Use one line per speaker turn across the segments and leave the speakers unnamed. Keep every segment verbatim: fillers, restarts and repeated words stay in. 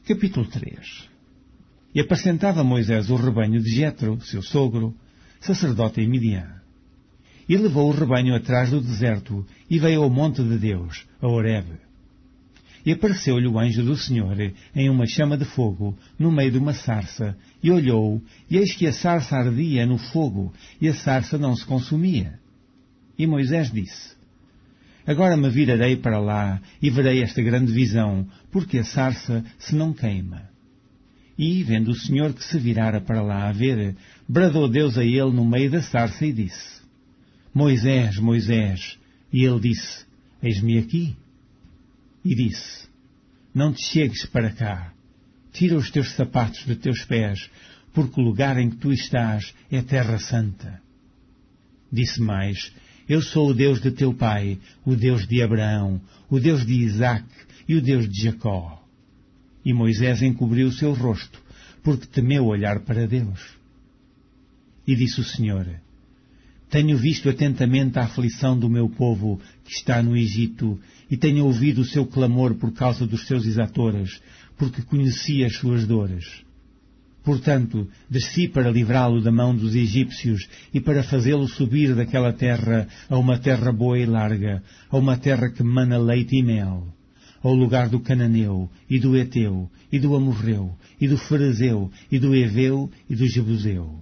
Capítulo três. E apacentava Moisés o rebanho de Jetro, seu sogro, sacerdote em Midian. E levou o rebanho atrás do deserto, e veio ao monte de Deus, a Horebe. E apareceu-lhe o anjo do Senhor, em uma chama de fogo, no meio de uma sarça, e olhou, e eis que a sarça ardia no fogo, e a sarça não se consumia. E Moisés disse: Agora me virarei para lá, e verei esta grande visão, porque a sarça se não queima. E, vendo o Senhor que se virara para lá a ver, bradou Deus a ele no meio da sarça e disse: Moisés, Moisés. E ele disse: Eis-me aqui. E disse: Não te chegues para cá. Tira os teus sapatos de teus pés, porque o lugar em que tu estás é terra santa. Disse mais: Eu sou o Deus de teu pai, o Deus de Abraão, o Deus de Isaque e o Deus de Jacó. E Moisés encobriu o seu rosto, porque temeu olhar para Deus. E disse o Senhor: Tenho visto atentamente a aflição do meu povo que está no Egito, e tenho ouvido o seu clamor por causa dos seus exatores, porque conheci as suas dores. Portanto, desci para livrá-lo da mão dos egípcios e para fazê-lo subir daquela terra a uma terra boa e larga, a uma terra que mana leite e mel, ao lugar do Cananeu, e do Eteu, e do Amorreu, e do Ferezeu, e do Eveu, e do Jebuseu.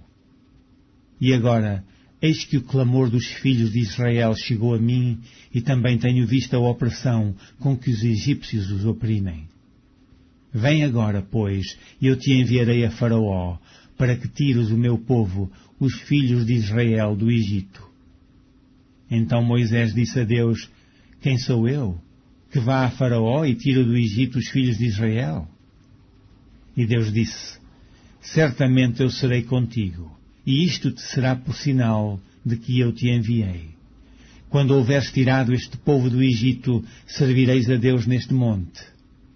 E agora, eis que o clamor dos filhos de Israel chegou a mim, e também tenho visto a opressão com que os egípcios os oprimem. Vem agora, pois, e eu te enviarei a Faraó, para que tires o meu povo, os filhos de Israel, do Egito. Então Moisés disse a Deus: Quem sou eu, que vá a Faraó e tire do Egito os filhos de Israel? E Deus disse: Certamente eu serei contigo, e isto te será por sinal de que eu te enviei. Quando houveres tirado este povo do Egito, servireis a Deus neste monte.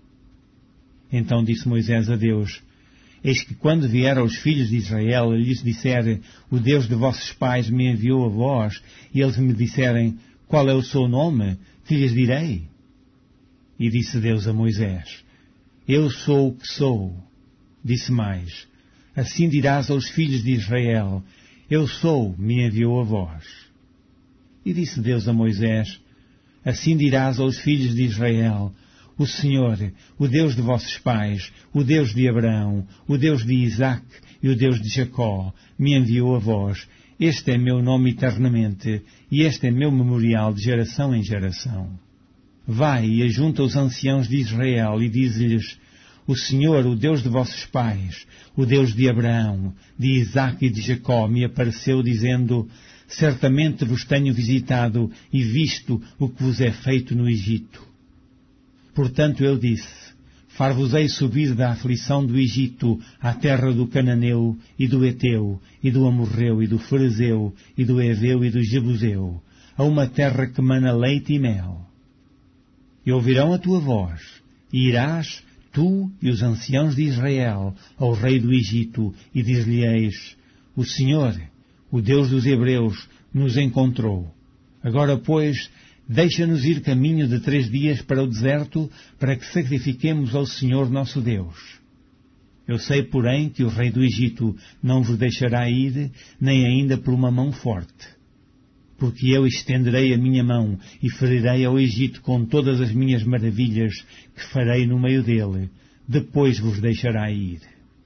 Então disse Moisés a Deus: Eis que quando vieram os filhos de Israel e lhes disser: O Deus de vossos pais me enviou a vós, e eles me disserem: Qual é o seu nome? Que lhes direi? E disse Deus a Moisés: Eu sou o que sou. Disse mais: Assim dirás aos filhos de Israel: Eu sou, me enviou a vós. E disse Deus a Moisés: Assim dirás aos filhos de Israel: O Senhor, o Deus de vossos pais, o Deus de Abraão, o Deus de Isaque e o Deus de Jacó, me enviou a vós. Este é meu nome eternamente, e este é meu memorial de geração em geração. Vai e ajunta os anciãos de Israel e dize-lhes: O Senhor, o Deus de vossos pais, o Deus de Abraão, de Isaque e de Jacó, me apareceu dizendo: Certamente vos tenho visitado e visto o que vos é feito no Egito. Portanto eu disse: Far-vos-ei subir da aflição do Egito à terra do Cananeu, e do Eteu, e do Amorreu, e do Ferezeu, e do Eveu, e do Jebuseu, a uma terra que mana leite e mel. E ouvirão a tua voz, e irás, tu e os anciãos de Israel, ao rei do Egito, e diz-lhe-eis: O Senhor, o Deus dos Hebreus, nos encontrou. Agora, pois, deixa-nos ir caminho de três dias para o deserto, para que sacrifiquemos ao Senhor nosso Deus. Eu sei, porém, que o rei do Egito não vos deixará ir, nem ainda por uma mão forte. Porque eu estenderei a minha mão e ferirei ao Egito com todas as minhas maravilhas que farei no meio dele. Depois vos deixará ir.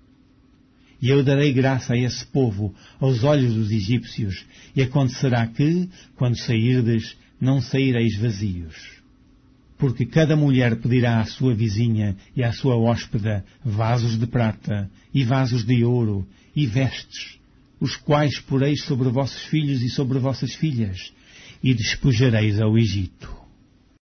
E eu darei graça a esse povo aos olhos dos egípcios, e acontecerá que, quando sairdes, não saireis vazios. Porque cada mulher pedirá à sua vizinha e à sua hóspeda vasos de prata, e vasos de ouro, e vestes, os quais poreis sobre vossos filhos e sobre vossas filhas, e despojareis ao Egito.